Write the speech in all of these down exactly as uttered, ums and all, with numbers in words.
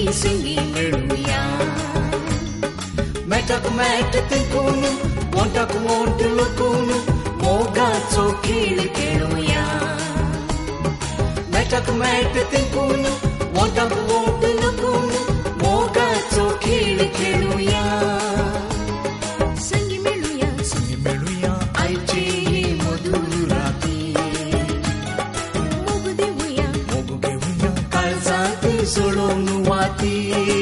राती संगी मिळूया. मेटाक मेट तिंकून वोंटाक वोंट लुकून मोगाचो खेळ खेळूया. मेटाक मेट तिंकून वोंटाक वोंट लुकून मोगाचो खेळ खेळूया. संगी मिळूया संगी मिळूया आयचे हे मधुर राती. मोग देऊया मोग घेऊया काळजात सोडून वाती.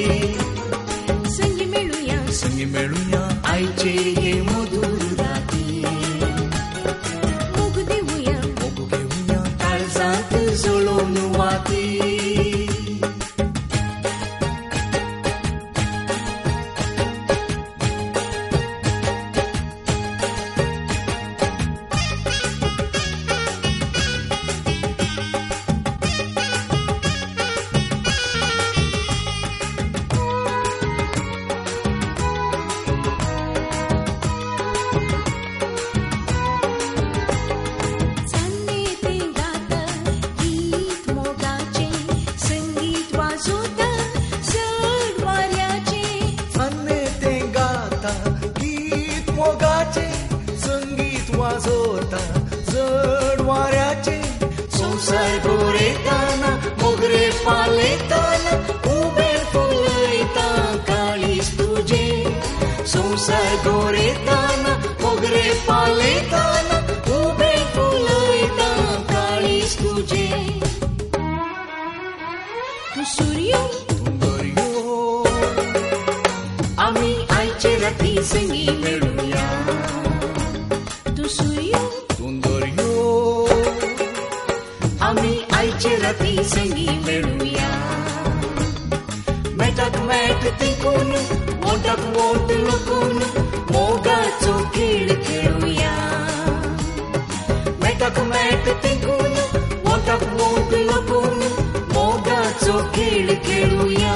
संगी मिळूया संगी मिळूया आयचे हे मधुर राती. मोग देऊया मोग घेऊया काळजात सोडून वाती. पालेताना उबे फुलयता काळीज तुझे. संसार गोरेताना मोगरे पालेताना उबे फुलयता काळीज तुझे. तू सूर्य तू दर्यो आम्ही आयचे राती संगी मिळूया. तू सूर्य तू दर्यो आम्ही आयचे राती संगी मिळूया. मेटाक मेट तिंकून वोंटाक वोंट लुकून मोगाचो खेळ खेळूया. मेटाक मेट तिंकून वोंटाक वोंट लुकून मोगाचो खेळ खेळूया.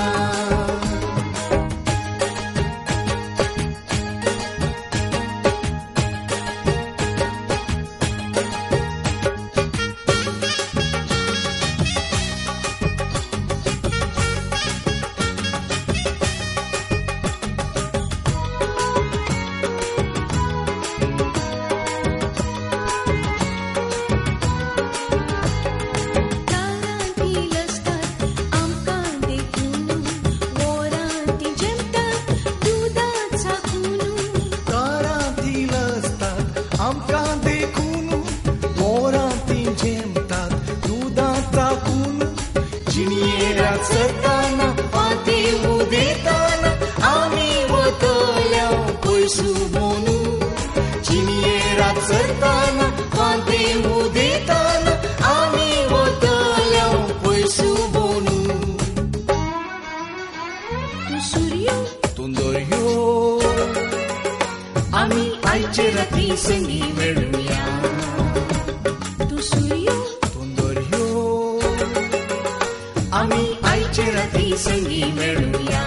राती संगी मिळूया. तू सूर्य तू दर्यो आम्ही आयचे राती संगी मिळूया.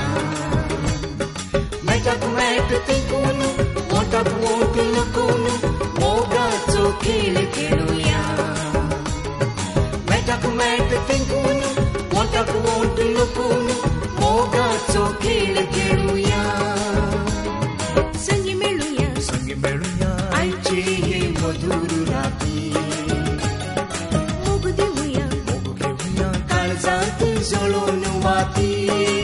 मेटाक मेट तिंकून वोंटाक वोंट लुकून मोगाचो खेळ खेळूया. मेटाक मेट तिंकून वोंटाक वोंट लुकून मोगाचो खेळ खेळूया. संगी मिळूया संगी मिळूया आयचे हे मधुर राती. मोग देऊया मोग घेऊया काळजात जळून वाती.